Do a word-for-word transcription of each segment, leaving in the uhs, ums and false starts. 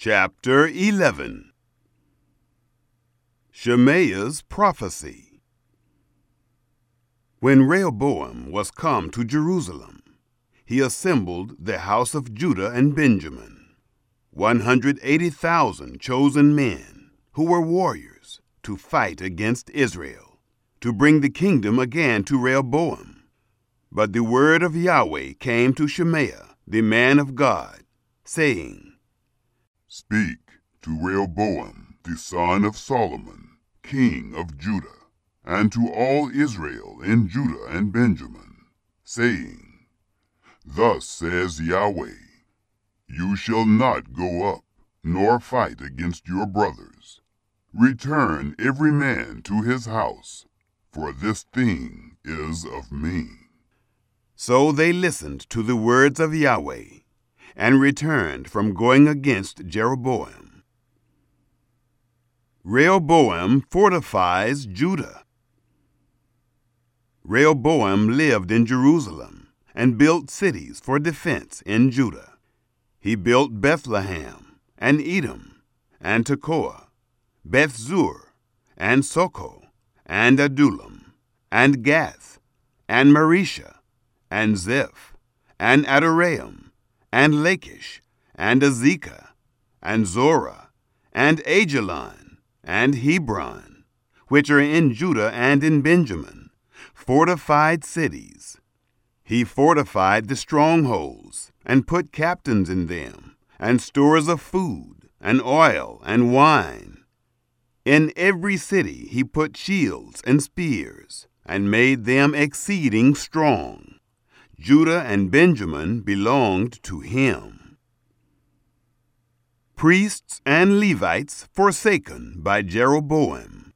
Chapter eleven. Shemaiah's Prophecy. When Rehoboam was come to Jerusalem, he assembled the house of Judah and Benjamin, one hundred eighty thousand chosen men, who were warriors, to fight against Israel, to bring the kingdom again to Rehoboam. But the word of Yahweh came to Shemaiah, the man of God, saying, Speak to Rehoboam, the son of Solomon, king of Judah, and to all Israel in Judah and Benjamin, saying, Thus says Yahweh, You shall not go up, nor fight against your brothers. Return every man to his house, for this thing is of me. So they listened to the words of Yahweh, and returned from going against Jeroboam. Rehoboam fortifies Judah. Rehoboam lived in Jerusalem and built cities for defense in Judah. He built Bethlehem and Edom and Tekoa, Bethzur and Soko and Adullam and Gath and Marisha and Zeph and Adoraim and Lachish, and Azekah, and Zorah, and Ajalon, and Hebron, which are in Judah and in Benjamin, fortified cities. He fortified the strongholds, and put captains in them, and stores of food, and oil, and wine. In every city he put shields and spears, and made them exceeding strong. Judah and Benjamin belonged to him. Priests and Levites forsaken by Jeroboam.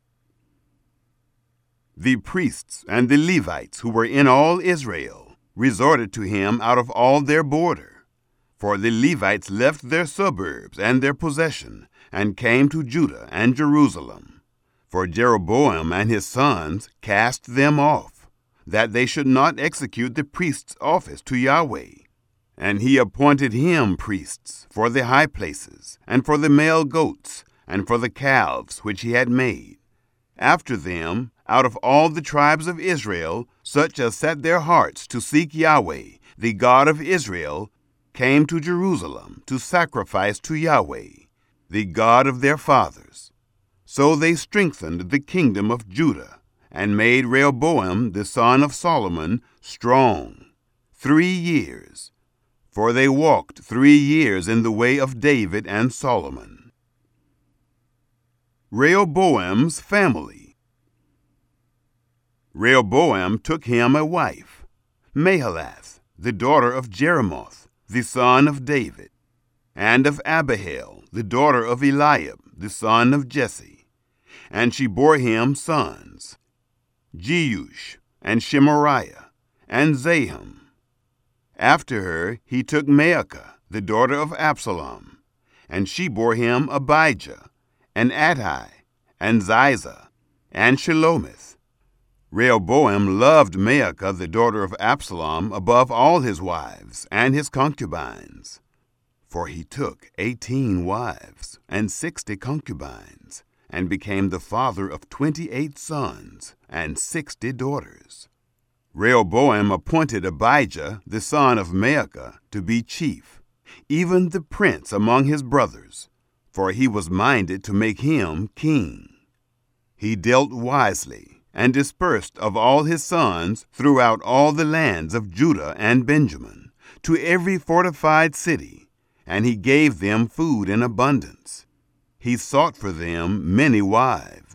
The priests and the Levites who were in all Israel resorted to him out of all their border. For the Levites left their suburbs and their possession, and came to Judah and Jerusalem. For Jeroboam and his sons cast them off, that they should not execute the priest's office to Yahweh. And he appointed him priests for the high places, and for the male goats, and for the calves which he had made. After them, out of all the tribes of Israel, such as set their hearts to seek Yahweh, the God of Israel, came to Jerusalem to sacrifice to Yahweh, the God of their fathers. So they strengthened the kingdom of Judah, and made Rehoboam the son of Solomon strong, three years. For they walked three years in the way of David and Solomon. Rehoboam's family. Rehoboam took him a wife, Mahalath, the daughter of Jeremoth, the son of David, and of Abihail, the daughter of Eliab, the son of Jesse. And she bore him sons, Jeush, and Shemariah, and Zaham. After her he took Maacah, the daughter of Absalom, and she bore him Abijah, and Adai, and Ziza, and Shelomith. Rehoboam loved Maacah, the daughter of Absalom, above all his wives and his concubines. For he took eighteen wives and sixty concubines, and became the father of twenty-eight sons and sixty daughters. Rehoboam appointed Abijah, the son of Maacah, to be chief, even the prince among his brothers, for he was minded to make him king. He dealt wisely, and dispersed of all his sons throughout all the lands of Judah and Benjamin, to every fortified city, and he gave them food in abundance. He sought for them many wives.